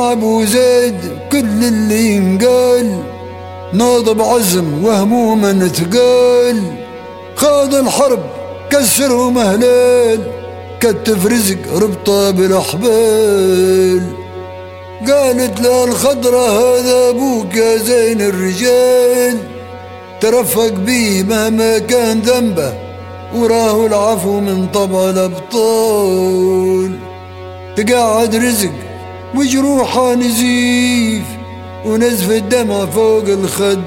اسمع ابو زيد كل اللي ينقال، ناض بعزم وهموما ثقال، خاض الحرب كسر مهلال، كتف رزق ربطه بالاحبال. قالت له الخضرة هذا ابوك يا زين الرجال، ترفق بيه مهما كان ذنبه، وراه العفو من طبع الابطال. تقعد رزق وجروحه نزيف، ونزف الدمع فوق الخد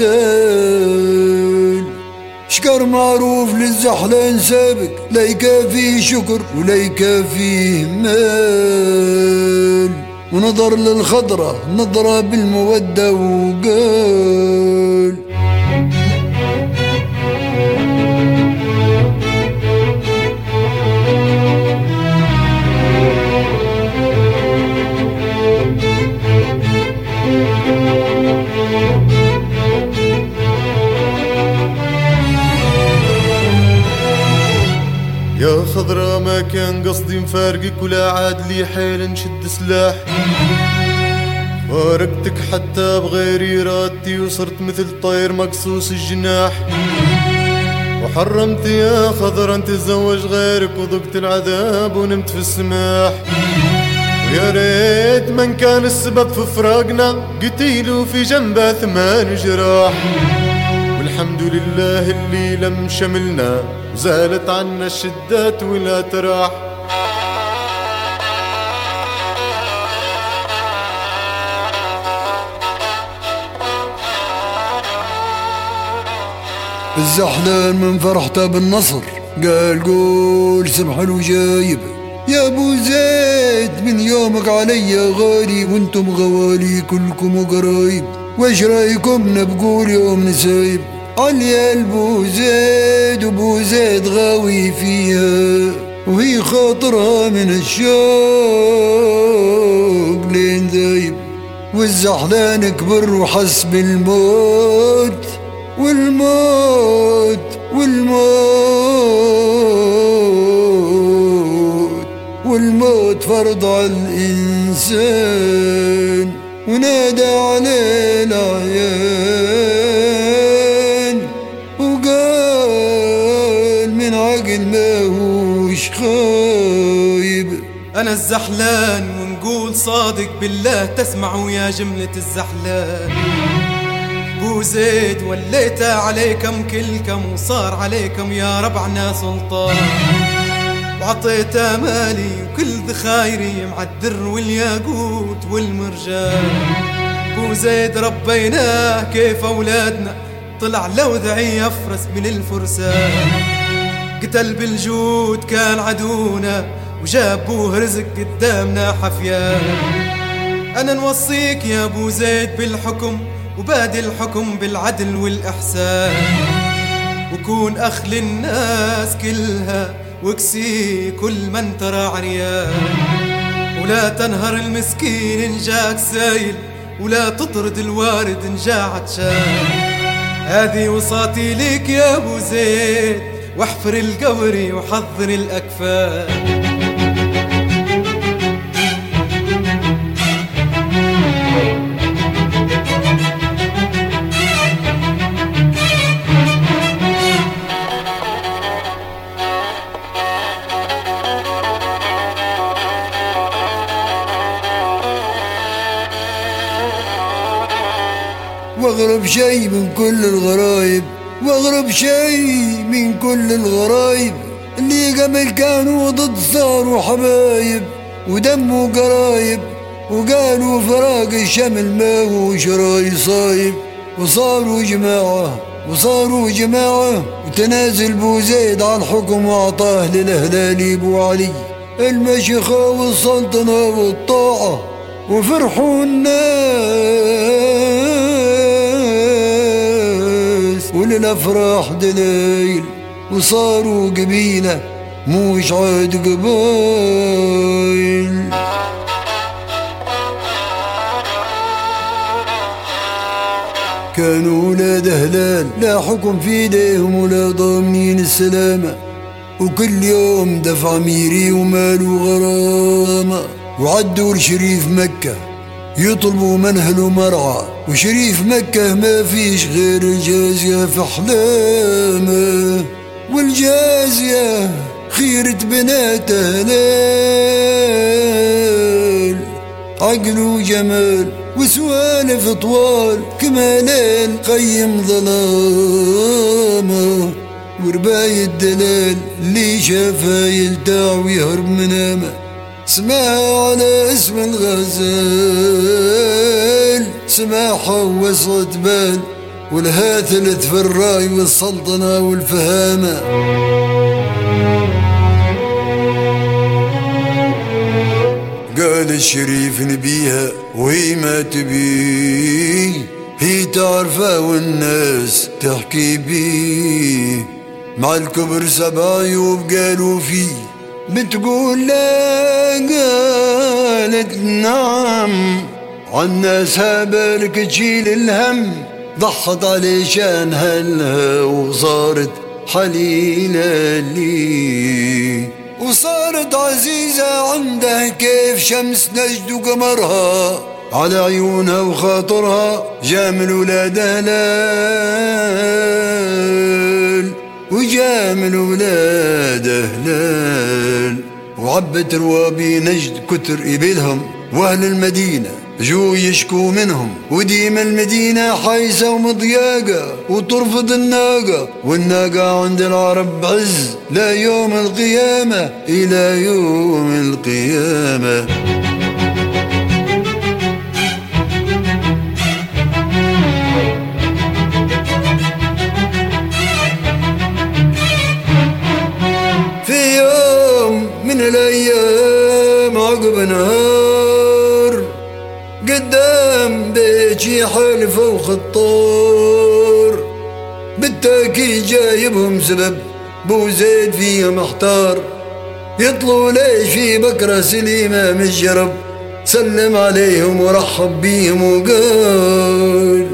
سال. شكر معروف للزحلان سابق، لا يكافيه شكر ولا يكافيه مال. ونظر للخضرة نظرة بالمودة وقال: يا خضرا ما كان قصدي مفارقك، ولا عاد لي حيل نشد سلاح. فارقتك حتى بغير إرادتي، وصرت مثل طير مقصوص الجناح. وحرمت يا خضرا تتزوج غيرك، وذقت العذاب ونمت في السماح. ويا ريت من كان السبب في فراقنا، قتيله في جنبه 8 جراح. والحمد لله اللي لم شملنا، وزالت عنا الشدات ولا تراح. الزحلان من فرحته بالنصر قال: قول سمح الوجايب يا ابو زيد، من يومك علي غالي، وانتم غوالي كلكم قرايب. وايش رايكم نبقول يوم نسايب علي ابو زيد، وابو زيد غاوي فيها، وهي خاطرها من الشوق لين ذايب. والزحلان كبر وحس بالموت، والموت والموت والموت فرض على الإنسان. ونادى عليه العيان وقال: من عقل ما هوش خايب. أنا الزحلان ونقول صادق بالله تسمعوا يا جملة الزحلان. ابو زيد وليت عليكم كلكم، وصار عليكم يا ربعنا سلطان. وعطيت مالي وكل ذخايري مع الدر والياقوت والمرجان. ابو زيد ربيناه كيف اولادنا، طلع لوذعي يفرس من الفرسان. قتل بالجود كان عدونا، وجابوه رزق قدامنا حفيان. انا نوصيك يا ابو زيد بالحكم، وبادي الحكم بالعدل والإحسان. وكون أخ للناس كلها، واكسي كل من ترى عريان. ولا تنهر المسكين إن جاك سايل، ولا تطرد الوارد إن جا عطشان. هذه وصاتي ليك يا أبو زيد، واحفر القبر وحضر الأكفان. واغرب شي من كل الغرايب، واغرب شي من كل الغرايب، اللي قبل كانوا ضد صاروا حبايب، ودموا قرايب، وقالوا فراق الشمل ما هو شراي صايب. وصاروا جماعة وصاروا جماعة، وتنازل بو زيد على الحكم وعطاه للهلالي بو علي المشيخة والسلطنة والطاعة. وفرحوا الناس وللأفراح دليل، وصاروا قبيلة موش عاد قبايل. كانوا ولاد هلال لا حكم في ايديهم ولا ضامنين السلامة، وكل يوم دفع ميري ومال وغرامة. وعدوا لشريف مكة يطلبوا منهل ومرعى، وشريف مكة ما فيش غير الجازية في أحلامه، والجازية خيرة بنات هلال، عقل وجمال وسوالف طوال كما ليل قيم ظلامه، ورباي الدلال اللي شافها يلتاع ويهرب منامه، سماها على اسم الغزال، سماحة ووصلت بال، ولها ثلث في الراي والسلطنة والفهامة. قال الشريف نبيها وهي ما تبيه، هي تعرفه والناس تحكي بيه، مع الكبر 7 عيوب قالوا فيه، بتقول لا قالت نعم، عالناس هابالك تشيل الهم، ضحت عليه شان هلها وصارت حليلة لي، وصارت عزيزة عنده كيف شمس نجد وقمرها، على عيونها وخاطرها جامل ولاد هلال، وجامل ولاد هلال، وعبت روابي نجد كتر إبلهم، وأهل المدينة جو يشكوا منهم، وديم المدينة حايسة ومضياقة وترفض الناقة، والناقة عند العرب عز لا يوم القيامة إلى يوم القيامة. في يوم من الأيام عقب نهار، قدام بيتي حالف وخطار، بالتأكيد جايبهم سبب بو زيد فيه محتار، يطلوا ليش في بكرة سليمة من الجرب، سلم عليهم ورحب بيهم وقال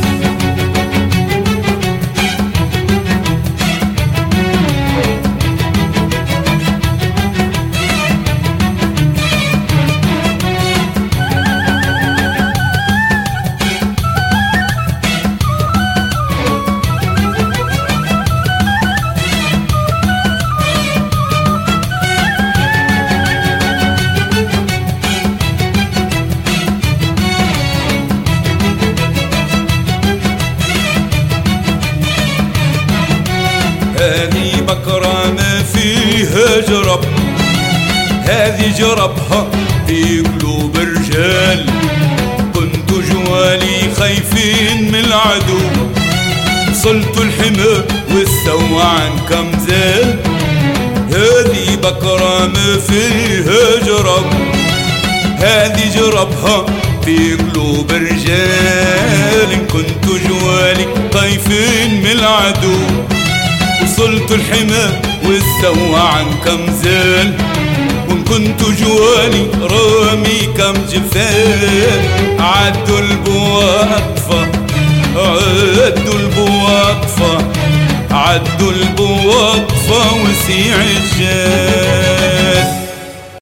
هذه بكرة ما فيها جرب، هذه جربها في قلوب الرجال، كنتوا جوالي خايفين من العدو، وصلتوا الحمى واستوى عنكم زال، هذه بكرة ما فيها جرب، هذه جربها في قلوب الرجال، إن كنتوا جوالي خايفين من العدو، وصلتوا الحمى واستوى عنكم زال، وان كنتوا جوالي رامي كم جفال، عدوا البواقفة عدوا البواقفة عدوا البواقفة وسيع الجال.